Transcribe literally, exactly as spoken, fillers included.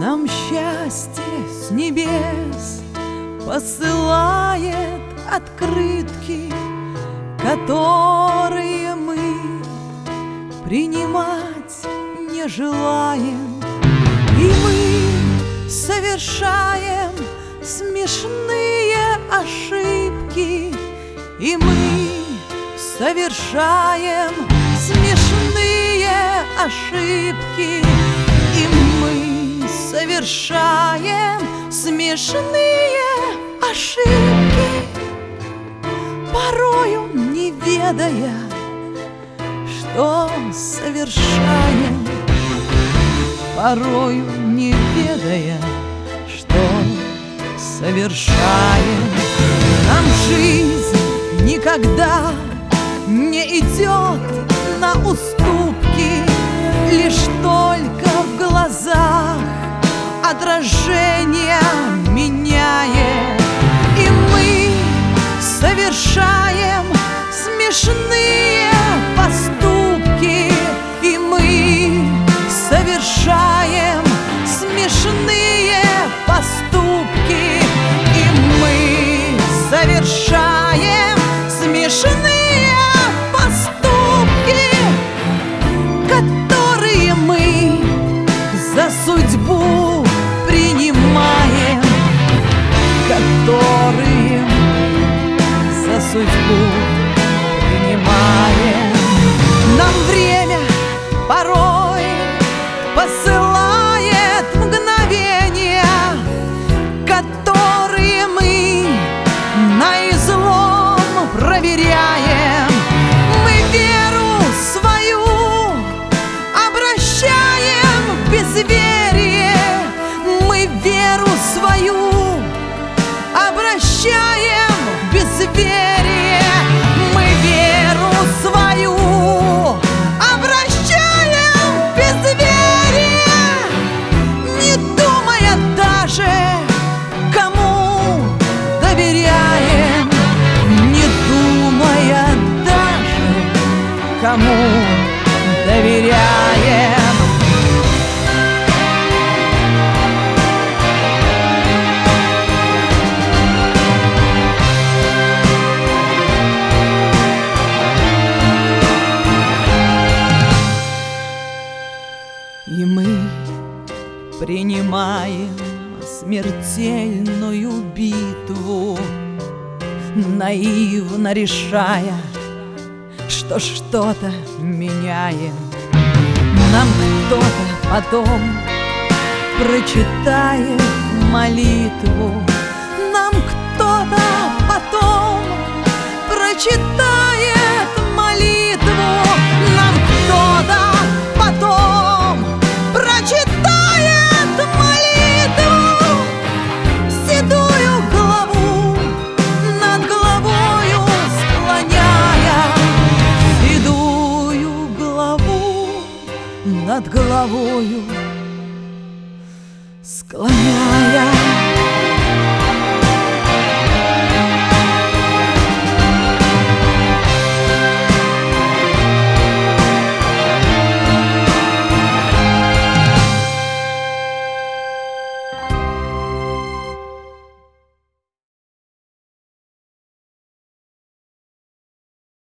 Нам счастье с небес посылает открытки, которые мы принимать не желаем. И мы совершаем смешные ошибки, и мы совершаем смешные ошибки, и мы совершаем смешные ошибки, порою не ведая, что совершаем, порою не ведая, что совершаем. Нам жизнь никогда не идет на уступки, лишь только в глазах отражение меняет. И мы совершаем смешные поступки, и мы совершаем смешные поступки, и мы совершаем смешные поступки, которые мы за судьбу принимаем, которые мы за судьбу принимаем. Нам время порой посылает мгновения, которые мы наизлом проверяем. Мы веру свою обращаем в безверие, мы веру свою обращаем в безверие, мы веру свою обращаем в безверие, не думая даже, кому доверяем, не думая даже, кому доверяем. И мы принимаем смертельную битву, наивно решая, что что-то меняем. Нам кто-то потом прочитает молитву, нам кто-то потом прочитает молитву, нам кто-то потом прочитает молитву, седую главу над головою склоняя, седую главу над головою